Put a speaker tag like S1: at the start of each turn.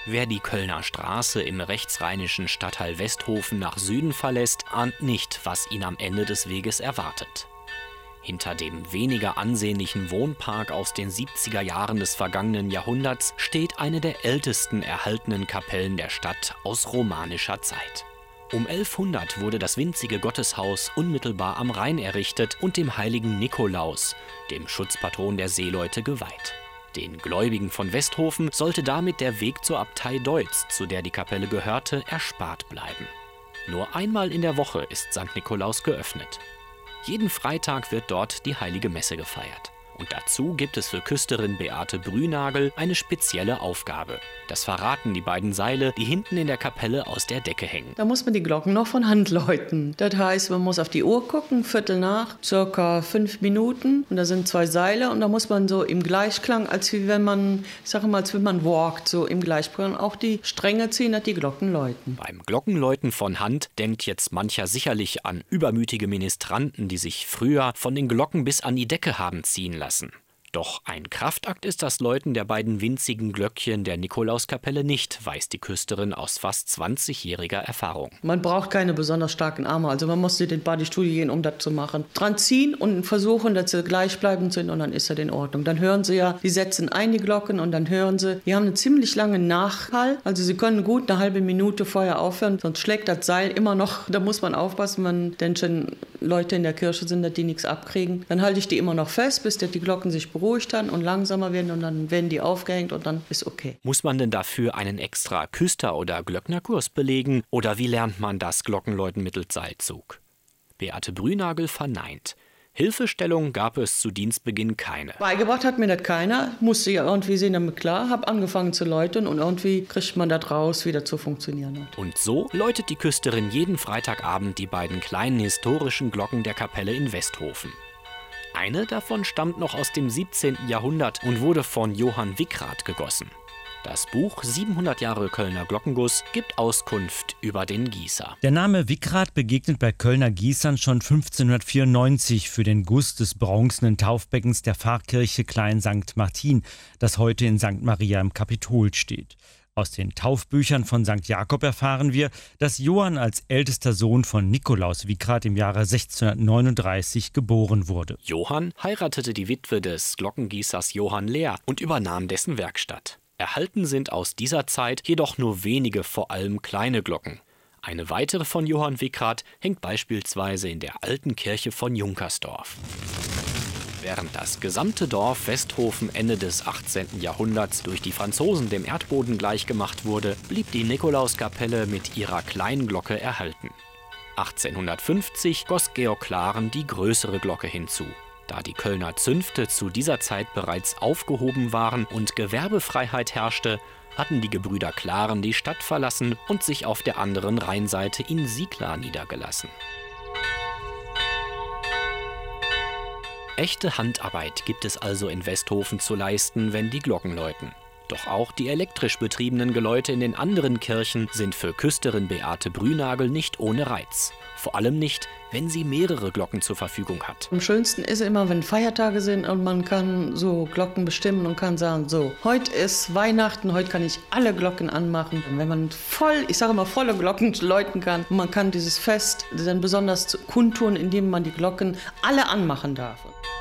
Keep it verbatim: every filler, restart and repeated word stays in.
S1: Wer die Kölner Straße im rechtsrheinischen Stadtteil Westhofen nach Süden verlässt, ahnt nicht, was ihn am Ende des Weges erwartet. Hinter dem weniger ansehnlichen Wohnpark aus den siebziger Jahren des vergangenen Jahrhunderts steht eine der ältesten erhaltenen Kapellen der Stadt aus romanischer Zeit. Um elfhundert wurde das winzige Gotteshaus unmittelbar am Rhein errichtet und dem heiligen Nikolaus, dem Schutzpatron der Seeleute, geweiht. Den Gläubigen von Westhofen sollte damit der Weg zur Abtei Deutz, zu der die Kapelle gehörte, erspart bleiben. Nur einmal in der Woche ist Sankt Nikolaus geöffnet. Jeden Freitag wird dort die heilige Messe gefeiert. Und dazu gibt es für Küsterin Beate Brünagel eine spezielle Aufgabe. Das verraten die beiden Seile, die hinten in der Kapelle aus der Decke hängen.
S2: Da muss man die Glocken noch von Hand läuten. Das heißt, man muss auf die Uhr gucken, Viertel nach, circa fünf Minuten. Und da sind zwei Seile und da muss man so im Gleichklang, als wie wenn man, ich sage mal, als wenn man walkt, so im Gleichklang auch die Stränge ziehen, dass die Glocken läuten.
S1: Beim Glockenläuten von Hand denkt jetzt mancher sicherlich an übermütige Ministranten, die sich früher von den Glocken bis an die Decke haben ziehen lassen. Doch ein Kraftakt ist das Läuten der beiden winzigen Glöckchen der Nikolauskapelle nicht, weiß die Küsterin aus fast zwanzigjähriger Erfahrung.
S2: Man braucht keine besonders starken Arme, also man muss in den Bodystudio gehen, um das zu machen. Dran ziehen und versuchen, dass sie gleichbleibend sind und dann ist das in Ordnung. Dann hören sie ja, die setzen ein, die Glocken, und dann hören sie, die haben einen ziemlich langen Nachhall, also sie können gut eine halbe Minute vorher aufhören, sonst schlägt das Seil immer noch, da muss man aufpassen, wenn denn schon Leute in der Kirche sind, dass die nichts abkriegen. Dann halte ich die immer noch fest, bis die Glocken sich beruhigen. Ruhig dann und langsamer werden und dann werden die aufgehängt und dann ist okay.
S1: Muss man denn dafür einen extra Küster- oder Glöcknerkurs belegen oder wie lernt man das Glockenläuten mittels Seilzug? Beate Brünagel verneint. Hilfestellung gab es zu Dienstbeginn keine.
S2: Beigebracht hat mir das keiner, musste ja irgendwie sehen damit klar, habe angefangen zu läuten und irgendwie kriegt man das raus, wie das zu funktionieren hat.
S1: Und so läutet die Küsterin jeden Freitagabend die beiden kleinen historischen Glocken der Kapelle in Westhofen. Eine davon stammt noch aus dem siebzehnten Jahrhundert und wurde von Johann Wickrath gegossen. Das Buch siebenhundert Jahre Kölner Glockenguss gibt Auskunft über den Gießer.
S3: Der Name Wickrath begegnet bei Kölner Gießern schon fünfzehnhundertvierundneunzig für den Guss des bronzenen Taufbeckens der Pfarrkirche Klein Sankt Martin, das heute in Sankt Maria im Kapitol steht. Aus den Taufbüchern von Sankt Jakob erfahren wir, dass Johann als ältester Sohn von Nikolaus Wickrath im Jahre sechzehnhundertneununddreißig geboren wurde.
S1: Johann heiratete die Witwe des Glockengießers Johann Lehr und übernahm dessen Werkstatt. Erhalten sind aus dieser Zeit jedoch nur wenige, vor allem kleine Glocken. Eine weitere von Johann Wickrath hängt beispielsweise in der alten Kirche von Junkersdorf. Während das gesamte Dorf Westhofen Ende des achtzehnten Jahrhunderts durch die Franzosen dem Erdboden gleichgemacht wurde, blieb die Nikolauskapelle mit ihrer Kleinglocke erhalten. achtzehnhundertfünfzig goss Georg Klaren die größere Glocke hinzu. Da die Kölner Zünfte zu dieser Zeit bereits aufgehoben waren und Gewerbefreiheit herrschte, hatten die Gebrüder Klaren die Stadt verlassen und sich auf der anderen Rheinseite in Siegla niedergelassen. Echte Handarbeit gibt es also in Westhofen zu leisten, wenn die Glocken läuten. Doch auch die elektrisch betriebenen Geläute in den anderen Kirchen sind für Küsterin Beate Brünagel nicht ohne Reiz. Vor allem nicht, wenn sie mehrere Glocken zur Verfügung hat.
S2: Am schönsten ist immer, wenn Feiertage sind und man kann so Glocken bestimmen und kann sagen, so, heute ist Weihnachten, heute kann ich alle Glocken anmachen. Und wenn man voll, ich sage mal, volle Glocken läuten kann, und man kann dieses Fest dann besonders kundtun, indem man die Glocken alle anmachen darf.